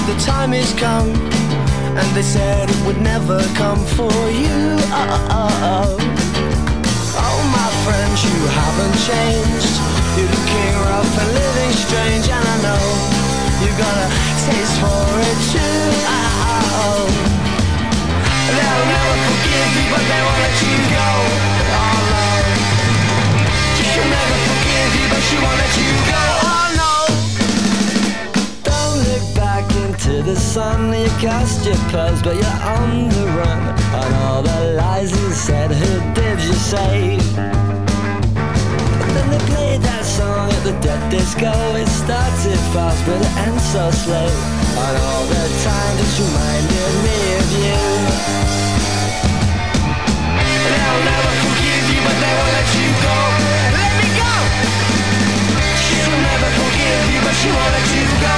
the time is come, and they said it would never come for you. Oh, my friends, you haven't changed. You're the king of and living strange, and I know you got a taste for it too. They'll never forgive you, but they won't let you go. Oh no, she'll never forgive you, but she won't let you go. Oh no. Don't look back into the sun. You cast your pearls, but you're on the run. On all the lies you said, who did you save? Then they played that song at the dead disco. It started fast but it ends so slow. And all the time just reminded me of you. They'll never forgive you, but they won't let you go. Let me go. She'll never forgive you, but she won't let you go.